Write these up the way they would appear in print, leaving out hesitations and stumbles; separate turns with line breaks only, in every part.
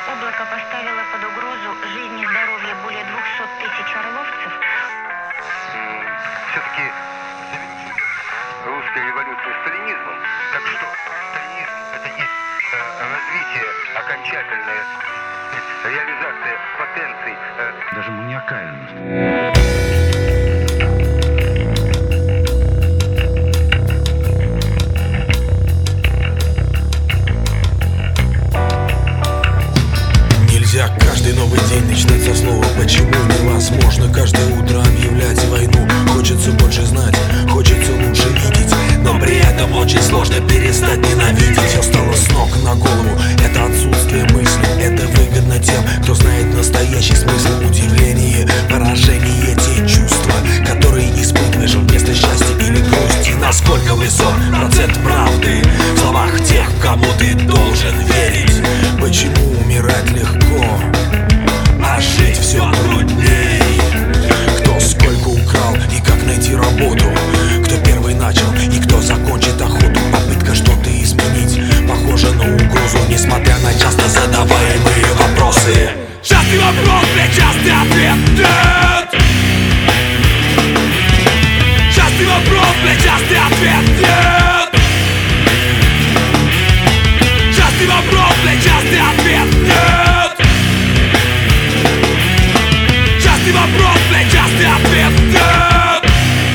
Облако поставило под угрозу жизнь и здоровье более 200 тысяч орловцев.
Все-таки русской революции сталинизмом. Так что сталинизм — это есть развитие, окончательная реализация потенций.
Даже маниакальность.
Нельзя каждый новый день начинать со слова «почему». Невозможно каждое утро объявлять войну. Хочется больше знать, хочется лучше видеть, но при этом очень сложно перестать ненавидеть. Все стало с ног на голову, это отсутствие мысли. Это выгодно тем, кто знает настоящий смысл. Удивление, поражение, те чувства, которые испытываешь вместо счастья или грусти. Насколько высок процент правды в словах тех, кому ты должен верить? Почему умирать легко, а жить все трудней? Кто сколько украл и как найти работу? Кто первый начал и кто закончит охоту? Попытка что-то изменить похожа на угрозу, несмотря на часто задаваемые вопросы. Частый вопрос, частый ответ нет. Частый вопрос, частый ответ нет. Частый вопрос, частый ответ нет. Частый вопрос, частый ответ нет.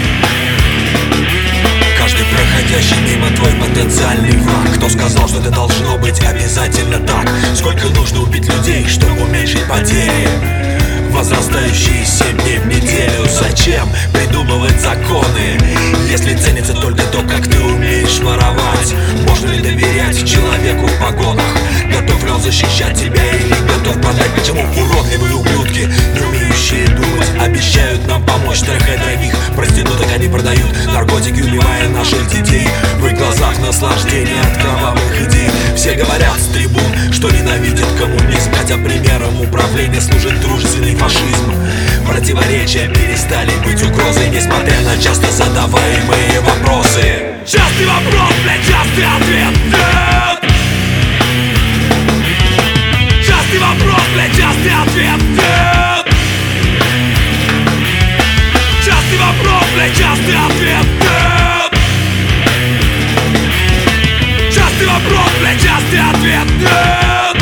Каждый проходящий мимо твой потенциальный враг. Кто сказал, что это должно быть обязательно так? Сколько нужно убить людей, чтобы уменьшить потери, возрастающие 7 дней в неделю? Зачем придумывать законы, если ценится только то, как ты умеешь воровать? Можно ли доверять человеку в погонах? Готов ли он защищать тебя или готов продать? Почему уродливые ублюдки, не умеющие думать, обещают нам помочь? Трахая дорогих проституток они продают наркотики, убивая наших детей. В их глазах наслаждение от кровавых идей. Все говорят с трибун, что ненавидят коммунизм, хотя примером управления служит дружественный фашизм. Противоречия перестали быть угрозой, несмотря на часто задаваемые вопросы. Частый вопрос, частый ответ нет. Частый вопрос, частый ответ нет. Частый вопрос, частый ответ нет. Частый вопрос, частый ответ нет.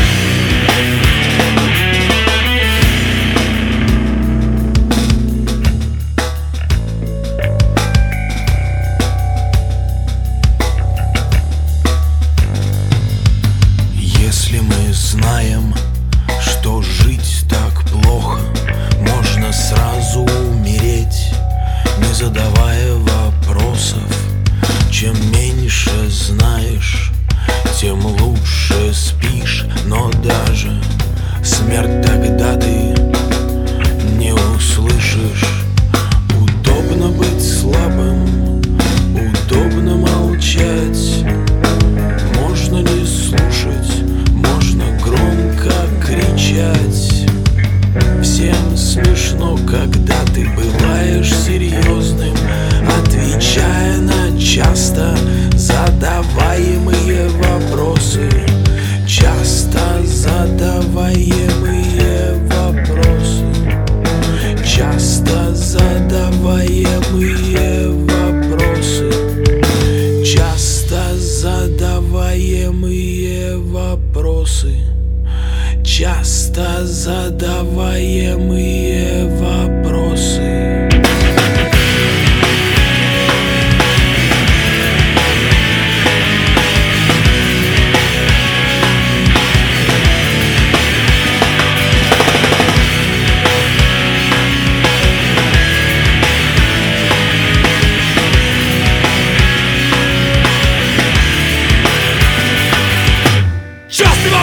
Если мы знаем, что жить так плохо, можно сразу умереть, не задавая вопросов. Чем меньше знаешь, тем лучше спишь. Но даже смерть тогда ты не услышишь. Удобно быть слабым, удобно молчать. Можно не слушать, можно громко кричать. Всем смешно, когда ты бываешь серьезным, отвечая на часто задаваемые вопросы. Часто задаваемые вопросы. Часто задаваемые вопросы. Часто задаваемые вопросы. Часто задаваемые вопросы.